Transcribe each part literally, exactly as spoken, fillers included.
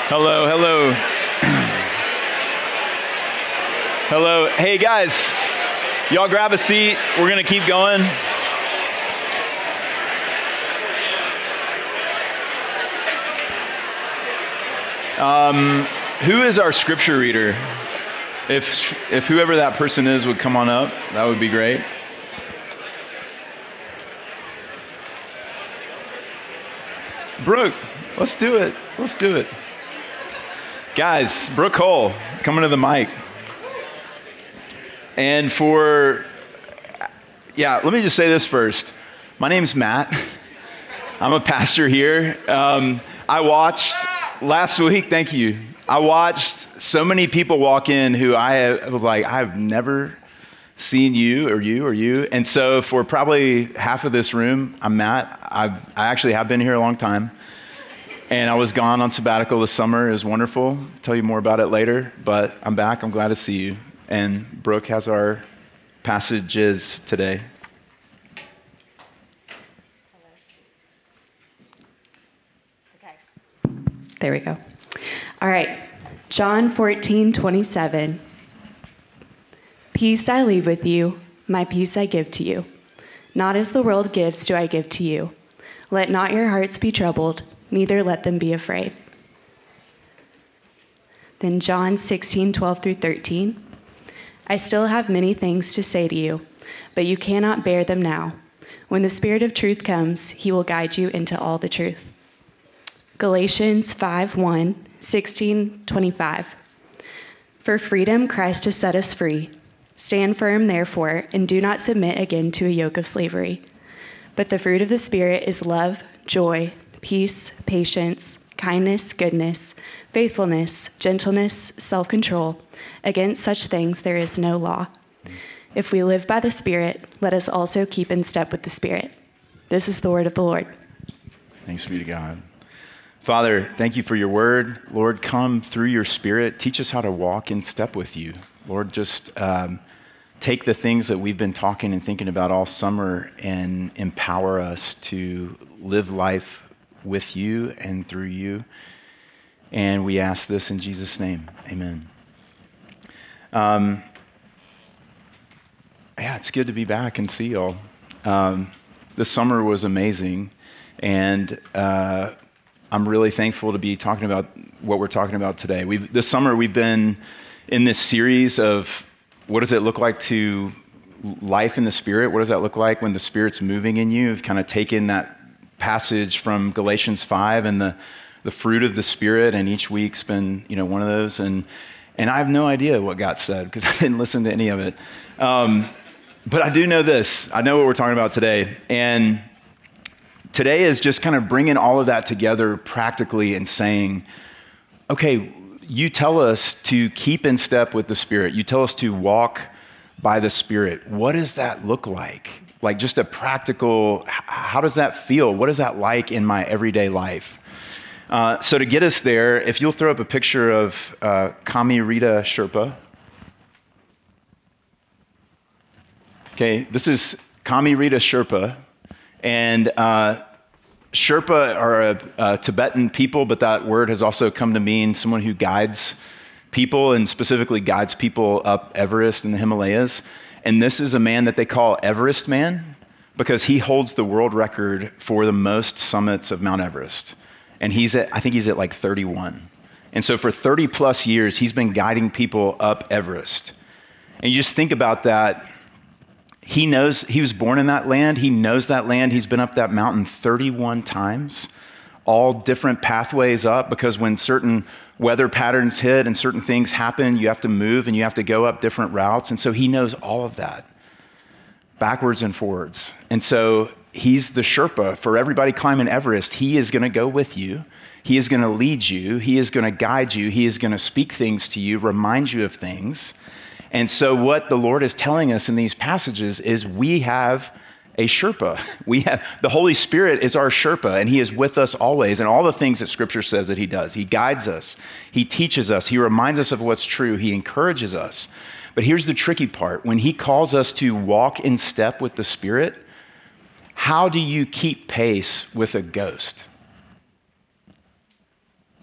Hello, hello. Hello. Hey guys, y'all grab a seat. We're gonna keep going. Um, who is our scripture reader? If if whoever that person is would come on up, that would be great. Brooke, let's do it. Let's do it. Guys, Brooke Cole, coming to the mic. And for, yeah, let me just say this first. My name's Matt. I'm a pastor here. Um, I watched last week, thank you. I watched so many people walk in who I was like, I've never seen you or you or you. And so for probably half of this room, I'm Matt. I've, I actually have been here a long time. And I was gone on sabbatical this summer. It was wonderful. I'll tell you more about it later, but I'm back. I'm glad to see you. And Brooke has our passages today. Okay. There we go. All right. John fourteen twenty-seven. Peace I leave with you, my peace I give to you. Not as the world gives do I give to you. Let not your hearts be troubled, neither let them be afraid. Then John sixteen twelve through thirteen. I still have many things to say to you, but you cannot bear them now. When the Spirit of truth comes, he will guide you into all the truth. Galatians five one, sixteen twenty-five. For freedom Christ has set us free. Stand firm, therefore, and do not submit again to a yoke of slavery. But the fruit of the Spirit is love, joy, peace, patience, kindness, goodness, faithfulness, gentleness, self-control. Against such things there is no law. If we live by the Spirit, let us also keep in step with the Spirit. This is the word of the Lord. Thanks be to God. Father, thank you for your word. Lord, come through your Spirit. Teach us how to walk in step with you. Lord, just um, take the things that we've been talking and thinking about all summer and empower us to live life with you and through you. And we ask this in Jesus' name. Amen. Um, yeah, it's good to be back and see y'all. Um, this summer was amazing. And uh, I'm really thankful to be talking about what we're talking about today. We've, this summer we've been in this series of what does it look like to life in the Spirit? What does that look like when the Spirit's moving in you? We've kind of taken that passage from Galatians five and the, the fruit of the Spirit, and each week's been, you know, one of those. And and I have no idea what got said because I didn't listen to any of it. Um, but I do know this. I know what we're talking about today. And today is just kind of bringing all of that together practically and saying, okay, you tell us to keep in step with the Spirit. You tell us to walk by the Spirit. What does that look like? Like just a practical, how does that feel? What is that like in my everyday life? Uh, so to get us there, if you'll throw up a picture of uh, Kami Rita Sherpa. Okay, this is Kami Rita Sherpa. And uh, Sherpa are a, a Tibetan people, but that word has also come to mean someone who guides people, and specifically guides people up Everest in the Himalayas. And this is a man that they call Everest Man because he holds the world record for the most summits of Mount Everest. And he's at, I think he's at like thirty-one. And so for thirty plus years, he's been guiding people up Everest. And you just think about that. He knows, he was born in that land. He knows that land. He's been up that mountain thirty-one times, all different pathways up, because when certain weather patterns hit and certain things happen, you have to move and you have to go up different routes. And so he knows all of that, backwards and forwards. And so he's the Sherpa for everybody climbing Everest. He is going to go with you. He is going to lead you. He is going to guide you. He is going to speak things to you, remind you of things. And so what the Lord is telling us in these passages is we have a Sherpa. We have, the Holy Spirit is our Sherpa, and he is with us always. And all the things that Scripture says that he does. He guides us. He teaches us. He reminds us of what's true. He encourages us. But here's the tricky part. When he calls us to walk in step with the Spirit, how do you keep pace with a ghost?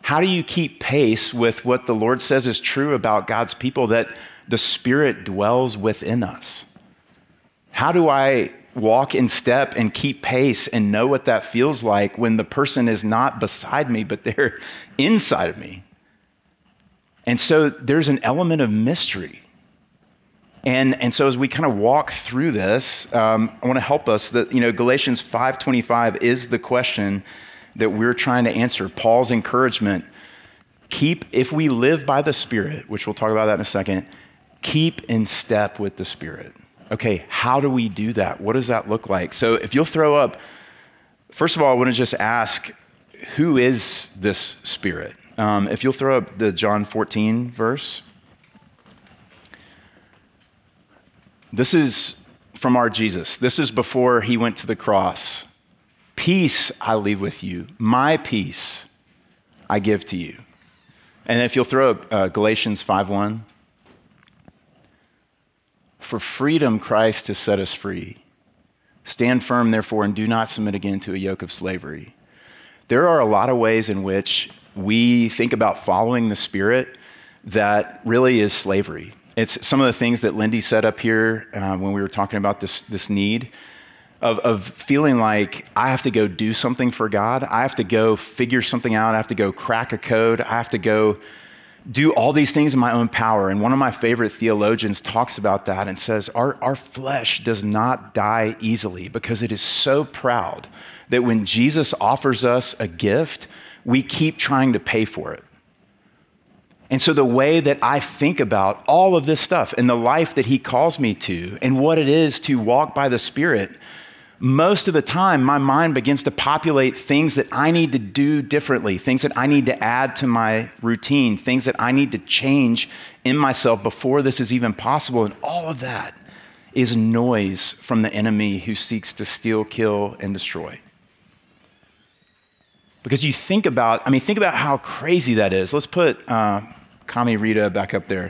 How do you keep pace with what the Lord says is true about God's people, that the Spirit dwells within us? How do I walk in step and keep pace and know what that feels like when the person is not beside me, but they're inside of me? And so there's an element of mystery. And, and so as we kind of walk through this, um, I want to help us that, you know, Galatians five twenty-five is the question that we're trying to answer. Paul's encouragement, keep, if we live by the Spirit, which we'll talk about that in a second, keep in step with the Spirit. Okay, how do we do that? What does that look like? So if you'll throw up, first of all, I want to just ask, who is this Spirit? Um, if you'll throw up the John fourteen verse. This is from our Jesus. This is before he went to the cross. Peace I leave with you. My peace I give to you. And if you'll throw up uh, Galatians five one. For freedom Christ has set us free. Stand firm, therefore, and do not submit again to a yoke of slavery. There are a lot of ways in which we think about following the Spirit that really is slavery. It's some of the things that Lindy said up here uh, when we were talking about this, this need of, of feeling like I have to go do something for God. I have to go figure something out. I have to go crack a code. I have to go do all these things in my own power. And one of my favorite theologians talks about that and says, our, our flesh does not die easily because it is so proud that when Jesus offers us a gift, we keep trying to pay for it. And so the way that I think about all of this stuff and the life that he calls me to and what it is to walk by the Spirit, most of the time my mind begins to populate things that I need to do differently, things that I need to add to my routine, things that I need to change in myself before this is even possible. And all of that is noise from the enemy who seeks to steal, kill, and destroy. Because you think about, I mean, think about how crazy that is. Let's put uh, Kami Rita back up there.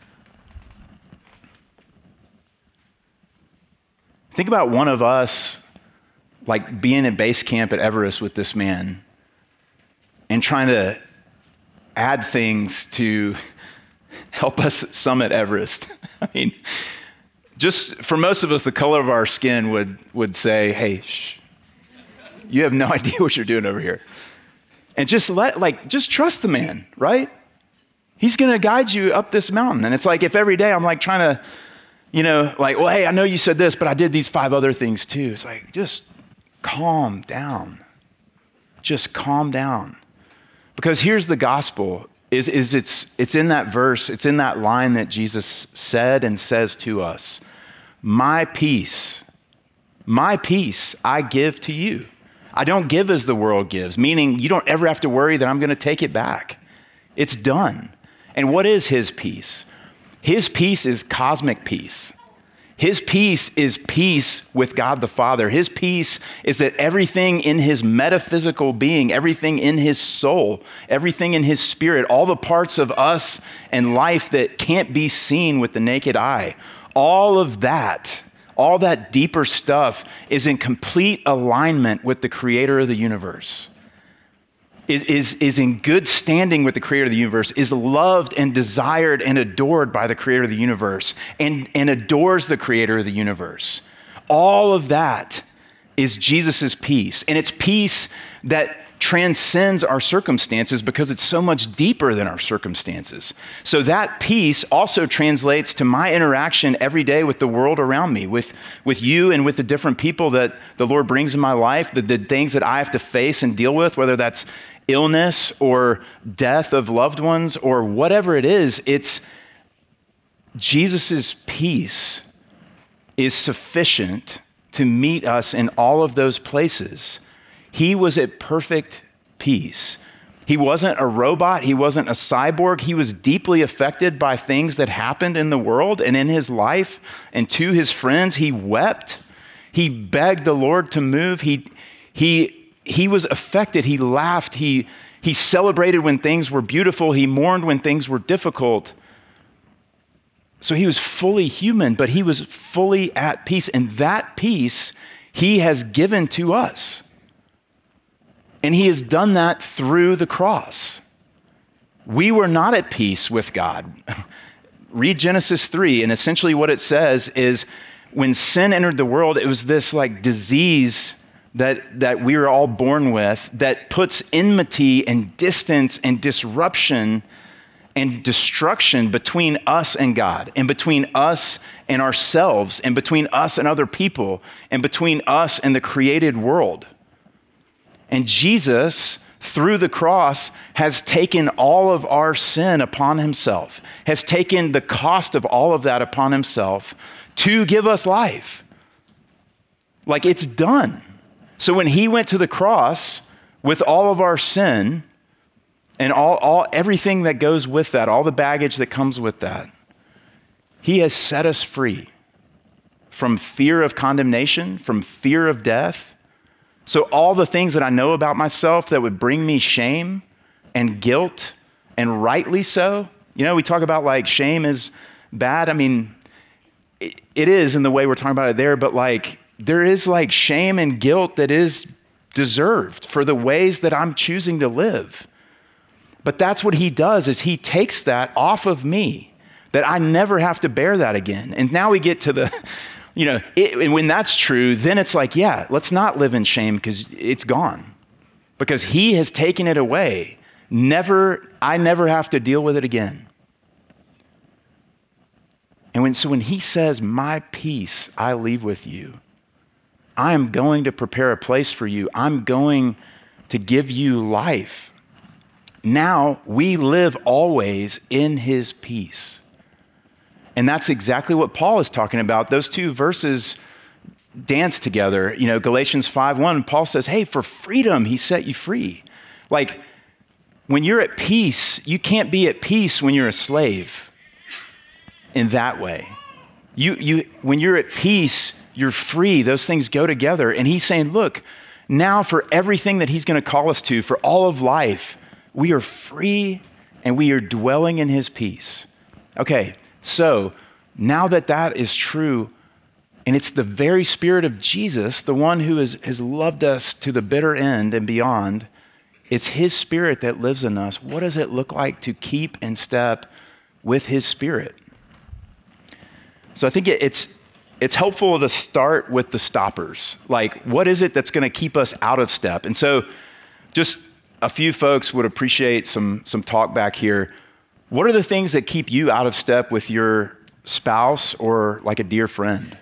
Think about one of us, like being at base camp at Everest with this man and trying to add things to help us summit Everest. I mean, just for most of us, the color of our skin would, would say, hey, shh, you have no idea what you're doing over here. And just let, like, just trust the man, right? He's going to guide you up this mountain. And it's like, if every day I'm like trying to, you know, like, well, hey, I know you said this, but I did these five other things too. It's like, just calm down. Just calm down. Because here's the gospel, is, is it's, it's in that verse, it's in that line that Jesus said and says to us, my peace, my peace I give to you. I don't give as the world gives, meaning you don't ever have to worry that I'm going to take it back. It's done. And what is his peace? His peace is cosmic peace. His peace is peace with God the Father. His peace is that everything in his metaphysical being, everything in his soul, everything in his spirit, all the parts of us and life that can't be seen with the naked eye, all of that, all that deeper stuff is in complete alignment with the creator of the universe, is, is, is in good standing with the creator of the universe, is loved and desired and adored by the creator of the universe, and, and adores the creator of the universe. All of that is Jesus's peace. And it's peace that transcends our circumstances because it's so much deeper than our circumstances. So that peace also translates to my interaction every day with the world around me, with, with you and with the different people that the Lord brings in my life, the, the things that I have to face and deal with, whether that's illness or death of loved ones or whatever it is. It's Jesus's peace is sufficient to meet us in all of those places. He was at perfect peace. He wasn't a robot. He wasn't a cyborg. He was deeply affected by things that happened in the world and in his life. And to his friends, he wept. He begged the Lord to move. He, he, he was affected. He laughed. He, he celebrated when things were beautiful. He mourned when things were difficult. So he was fully human, but he was fully at peace. And that peace he has given to us. And he has done that through the cross. we were not at peace with God. Read Genesis three, and essentially what it says is when sin entered the world, it was this like disease that, that we were all born with that puts enmity and distance and disruption and destruction between us and God, and between us and ourselves, and between us and other people, and between us and the created world. And Jesus, through the cross, has taken all of our sin upon himself, has taken the cost of all of that upon himself to give us life. Like, it's done. So when he went to the cross with all of our sin and all, all everything that goes with that, all the baggage that comes with that, he has set us free from fear of condemnation, from fear of death. So all the things that I know about myself that would bring me shame and guilt, and rightly so. You know, we talk about like shame is bad. I mean, it, it is in the way we're talking about it there, but like there is like shame and guilt that is deserved for the ways that I'm choosing to live. But that's what he does, is he takes that off of me, that I never have to bear that again. And now we get to the, you know, it, and when that's true, then it's like, yeah, let's not live in shame because it's gone. Because he has taken it away. Never, I never have to deal with it again. And when, so when he says, my peace I leave with you, I am going to prepare a place for you. I'm going to give you life. Now we live always in his peace. And that's exactly what Paul is talking about. Those two verses dance together. You know, Galatians five one, Paul says, hey, for freedom, he set you free. Like, when you're at peace, you can't be at peace when you're a slave in that way. You, you, when you're at peace, you're free. Those things go together. And he's saying, look, now for everything that he's going to call us to, for all of life, we are free and we are dwelling in his peace. Okay, so now that that is true, and it's the very Spirit of Jesus, the one who has, has loved us to the bitter end and beyond, it's his Spirit that lives in us. What does it look like to keep in step with his Spirit? So I think it, it's it's helpful to start with the stoppers. Like, what is it that's going to keep us out of step? And so just a few folks would appreciate some some talk back here. What are the things that keep you out of step with your spouse or like a dear friend?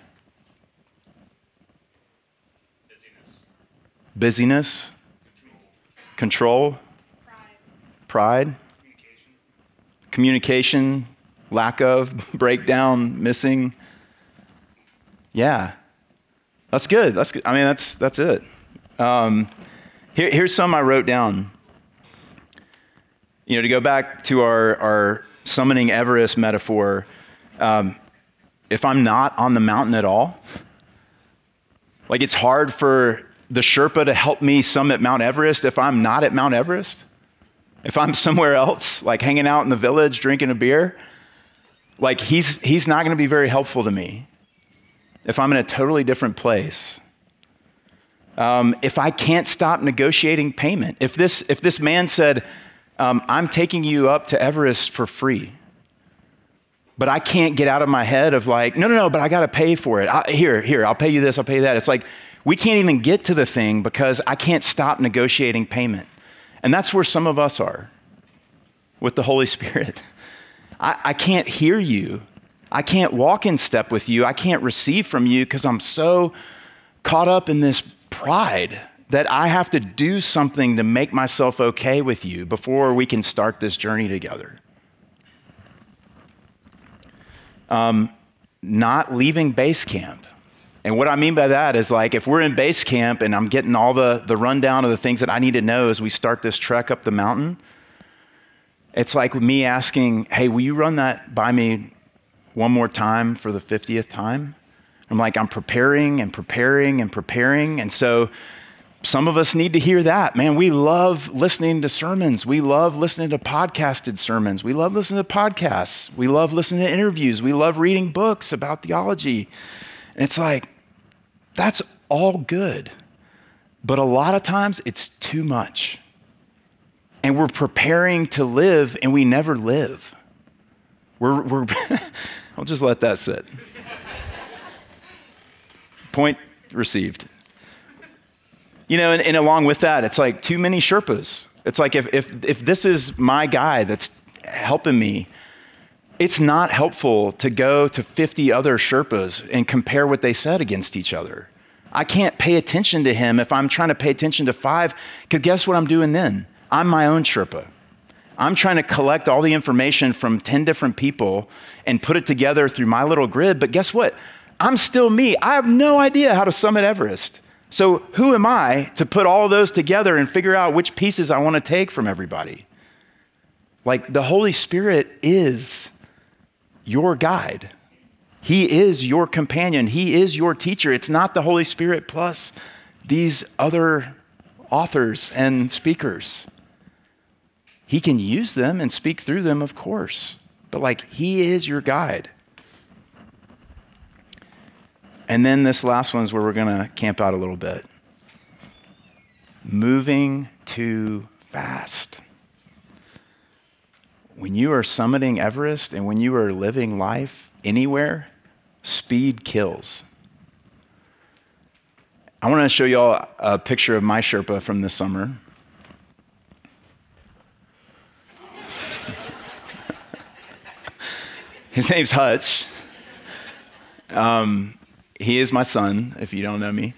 Busyness. Busyness. Control. Control. Pride. Pride. Communication. Communication. Lack of, breakdown, missing. Yeah. That's good. That's good. I mean, that's that's it. Um, here, here's some I wrote down. You know, to go back to our, our summoning Everest metaphor, um, if I'm not on the mountain at all, like it's hard for the Sherpa to help me summit Mount Everest if I'm not at Mount Everest. If I'm somewhere else, like hanging out in the village, drinking a beer, like he's he's not going to be very helpful to me if I'm in a totally different place. Um, if I can't stop negotiating payment, if this if this man said, um, I'm taking you up to Everest for free, but I can't get out of my head of like, no, no, no, but I got to pay for it. I, here, here, I'll pay you this, I'll pay you that. It's like, we can't even get to the thing because I can't stop negotiating payment. And that's where some of us are with the Holy Spirit. I, I can't hear you. I can't walk in step with you. I can't receive from you because I'm so caught up in this pride that I have to do something to make myself okay with you before we can start this journey together. Um, not leaving base camp. And what I mean by that is like, if we're in base camp and I'm getting all the, the rundown of the things that I need to know as we start this trek up the mountain, it's like me asking, hey, will you run that by me one more time for the fiftieth time? I'm like, I'm preparing and preparing and preparing. And so some of us need to hear that. Man, we love listening to sermons. We love listening to podcasted sermons. We love listening to podcasts. We love listening to interviews. We love reading books about theology. And it's like, that's all good. But a lot of times it's too much. And we're preparing to live, and we never live. We're, we're I'll just let that sit. Point received. You know, and, and along with that, it's like too many Sherpas. It's like if, if, if this is my guy that's helping me, it's not helpful to go to fifty other Sherpas and compare what they said against each other. I can't pay attention to him if I'm trying to pay attention to five, because guess what I'm doing then? I'm my own Sherpa. I'm trying to collect all the information from ten different people and put it together through my little grid, but guess what? I'm still me. I have no idea how to summit Everest. So who am I to put all those together and figure out which pieces I want to take from everybody? Like, the Holy Spirit is your guide. He is your companion. He is your teacher. It's not the Holy Spirit plus these other authors and speakers. He can use them and speak through them, of course, but like, he is your guide. And then this last one is where we're going to camp out a little bit. Moving too fast. When you are summiting Everest and when you are living life anywhere, speed kills. I want to show you all a picture of my Sherpa from this summer. His name's Hutch. Um, he is my son, if you don't know me.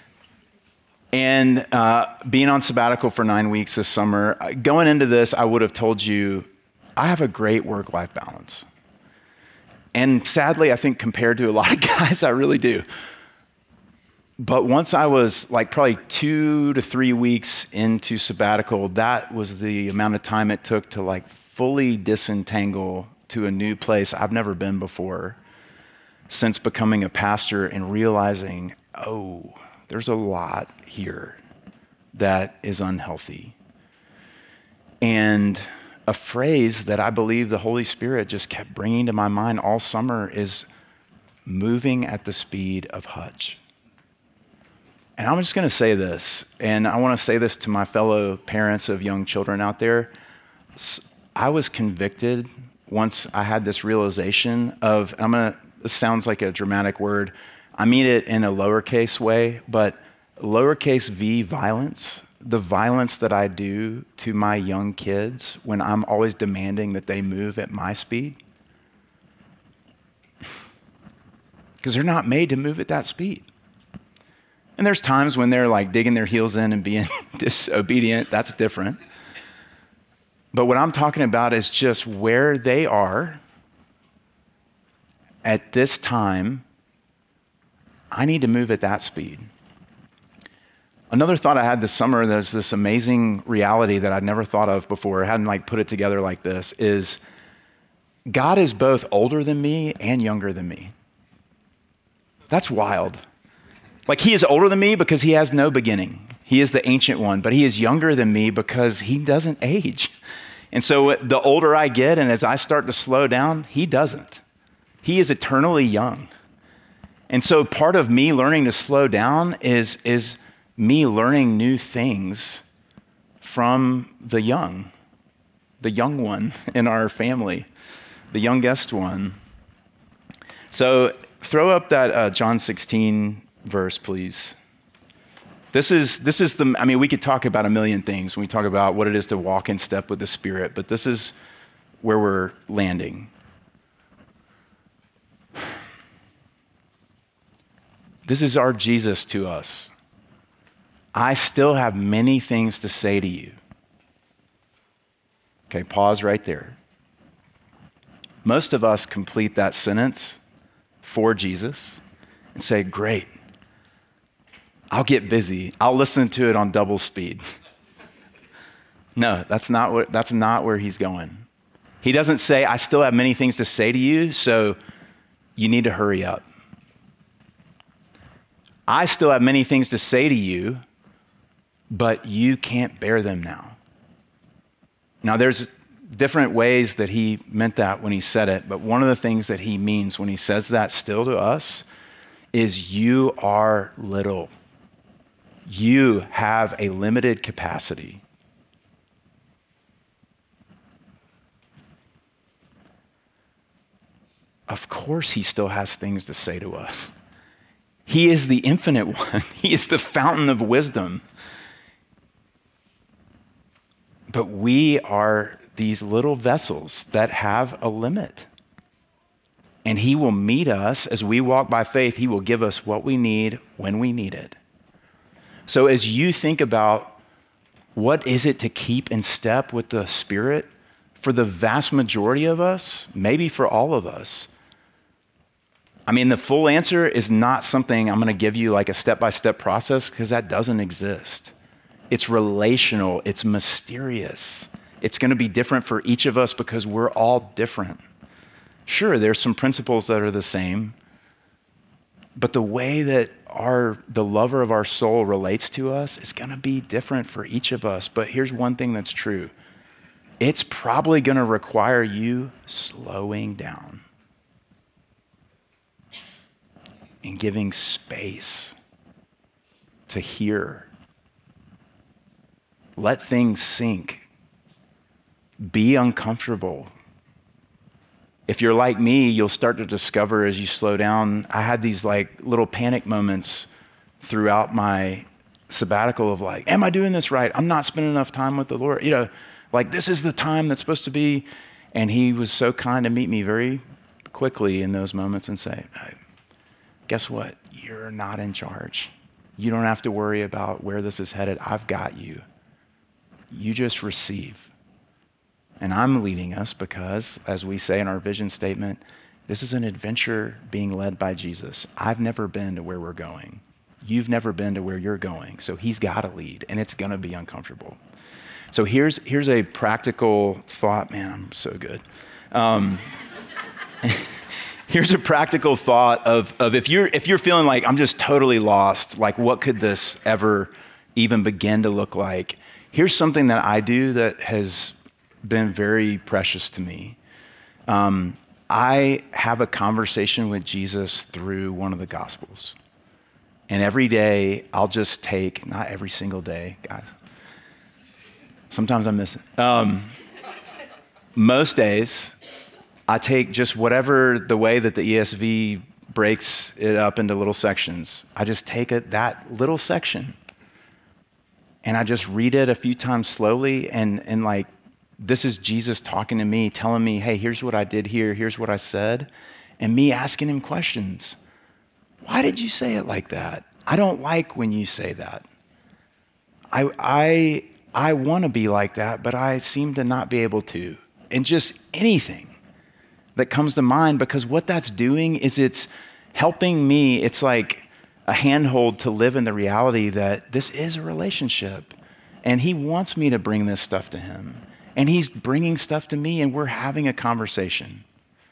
And uh, being on sabbatical for nine weeks this summer, going into this, I would have told you, I have a great work-life balance. And sadly, I think compared to a lot of guys, I really do. But once I was like probably two to three weeks into sabbatical, that was the amount of time it took to like fully disentangle to a new place I've never been before since becoming a pastor and realizing, oh, there's a lot here that is unhealthy. And a phrase that I believe the Holy Spirit just kept bringing to my mind all summer is moving at the speed of Hutch. And I'm just going to say this, and I want to say this to my fellow parents of young children out there. I was convicted once I had this realization of, I'm going to, this sounds like a dramatic word. I mean it in a lowercase way, but lowercase v violence, the violence that I do to my young kids when I'm always demanding that they move at my speed. Because they're not made to move at that speed. And there's times when they're like digging their heels in and being disobedient. That's different. But what I'm talking about is just where they are at this time. I need to move at that speed. Another thought I had this summer, there's this amazing reality that I'd never thought of before, I hadn't like put it together like this, is God is both older than me and younger than me. That's wild. Like, he is older than me because he has no beginning. He is the ancient one, but he is younger than me because he doesn't age. And so the older I get and as I start to slow down, he doesn't. He is eternally young. And so part of me learning to slow down is, is me learning new things from the young, the young one in our family, the youngest one. So throw up that uh, John sixteen verse, please. This is, this is the, I mean, we could talk about a million things when we talk about what it is to walk in step with the Spirit, but this is where we're landing. This is our Jesus to us. I still have many things to say to you. Okay, pause right there. Most of us complete that sentence for Jesus and say, great, I'll get busy. I'll listen to it on double speed. No, that's not what, that's not where he's going. He doesn't say, I still have many things to say to you, so you need to hurry up. I still have many things to say to you, but you can't bear them now. Now, there's different ways that he meant that when he said it, but one of the things that he means when he says that still to us is you are little. You have a limited capacity. of course he still has things to say to us. He is the infinite one. He is the fountain of wisdom. But we are these little vessels that have a limit. And he will meet us as we walk by faith. He will give us what we need when we need it. So as you think about what is it to keep in step with the Spirit, for the vast majority of us, maybe for all of us, I mean, the full answer is not something I'm going to give you like a step-by-step process, because that doesn't exist. It's relational. It's mysterious. It's going to be different for each of us because we're all different. Sure, there's some principles that are the same, but the way that our the lover of our soul relates to us is going to be different for each of us. But here's one thing that's true. It's probably going to require you slowing down and giving space to hear. Let things sink. Be uncomfortable. If you're like me, you'll start to discover as you slow down. I had these like little panic moments throughout my sabbatical of like, am I doing this right? I'm not spending enough time with the Lord. You know, like this is the time that's supposed to be. And he was so kind to meet me very quickly in those moments and say, hey, guess what? You're not in charge. You don't have to worry about where this is headed. I've got you. You just receive. And I'm leading us because, as we say in our vision statement, this is an adventure being led by Jesus. I've never been to where we're going. You've never been to where you're going. So he's got to lead, and it's going to be uncomfortable. So here's here's a practical thought. Man, I'm so good. Um, here's a practical thought of, of if you're if you're feeling like I'm just totally lost, like what could this ever even begin to look like? Here's something that I do that has been very precious to me. Um, I have a conversation with Jesus through one of the Gospels. And every day I'll just take, not every single day, guys. Sometimes I miss it. Um, most days I take just whatever the way that the E S V breaks it up into little sections. I just take it, that little section, and I just read it a few times slowly, and, and like, this is Jesus talking to me, telling me, hey, here's what I did here, here's what I said, and me asking him questions. Why did you say it like that? I don't like when you say that. I I I want to be like that, but I seem to not be able to. And just anything that comes to mind, because what that's doing is it's helping me. It's like a handhold to live in the reality that this is a relationship, and he wants me to bring this stuff to him. And he's bringing stuff to me, and we're having a conversation.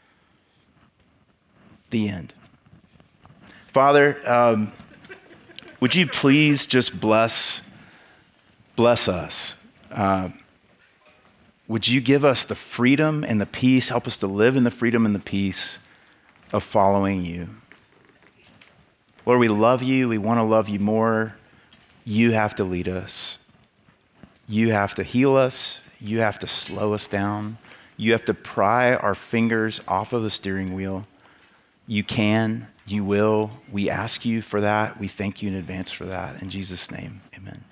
The end. Father, um, would you please just bless, bless us? Uh, would you give us the freedom and the peace, help us to live in the freedom and the peace of following you? Lord, we love you. We want to love you more. You have to lead us. You have to heal us. You have to slow us down. You have to pry our fingers off of the steering wheel. You can, you will. We ask you for that. We thank you in advance for that. In Jesus' name, amen.